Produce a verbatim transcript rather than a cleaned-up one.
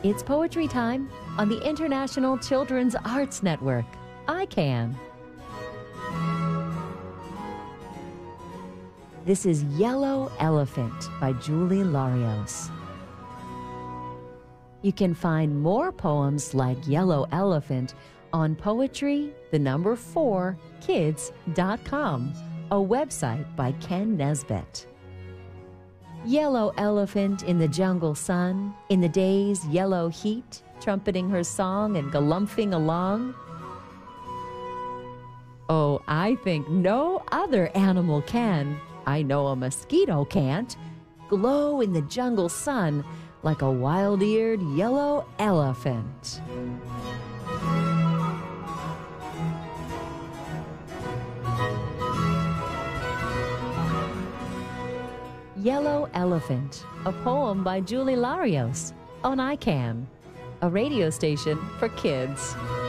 It's poetry time on the International Children's Arts Network, I CAN. This is Yellow Elephant by Julie Larios. You can find more poems like Yellow Elephant on poetry, the number four, kids dot com, a website by Ken Nesbitt. Yellow elephant in the jungle sun, in the day's yellow heat, trumpeting her song and galumphing along. Oh, I think no other animal can, I know a mosquito can't, glow in the jungle sun like a wild-eared yellow elephant. Yellow Elephant, a poem by Julie Larios on I CAN, a radio station for kids.